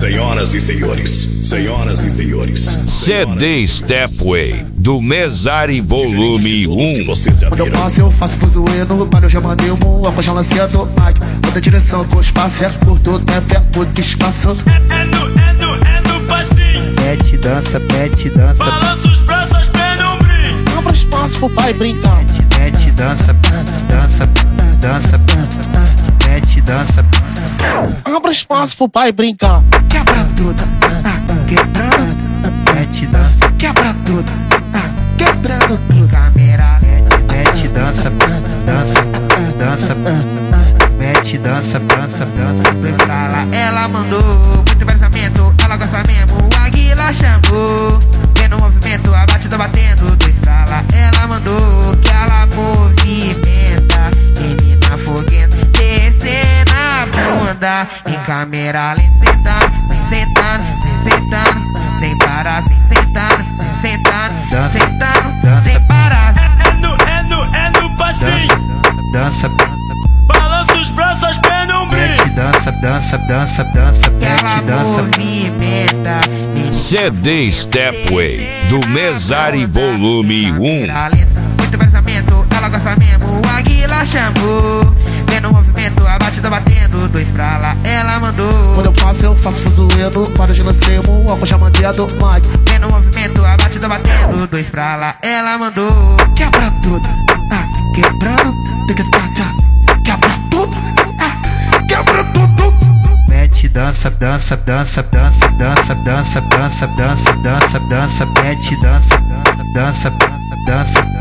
Senhoras e senhores, CD Stepway do Mesari Volume 1. Quando eu passo eu faço fuzuê no bar, eu já mandei um moa, já lancei a do Mike. Toda direção com espaço é curto, tempo é muito espaço. É no passinho. Pet dança, Balança os braços, pé no brim. abra espaço pro pai brincar. Pet dança, pet dança. Abra espaço pro pai brincar. Quebra tudo, quebrando. Pet dança, Quebra tudo, quebrando tudo. câmera lenta. Pet dança, pet dança. Pra escala ela mandou muito pensamento, ela gosta mesmo. O Águila chamou, vem no movimento, a batida batendo. Do escala ela mandou que ela movimenta. Menina foguenta, descer na bunda. Em câmera lenta, sentando, sem parar. Vem sentando, sem parar. É no passinho. Dança, Balança os braços, pé no brim. dança, Que ela pet dança. movimenta. CD Stepway do Mesari Volume 1. Muito pensamento, ela gosta mesmo. O Águila chamou, vem no movimento, a batida batendo. Dois pra lá, ela mandou. Quando eu passo eu faço fuzuê no bar, eu já lancei um moa, já mandei a do Mike. Vem no movimento, a batida batendo. Dois pra lá, ela mandou. Quebra tudo, quebrando, quebra tudo, quebra tudo. Pet dança, pet dança,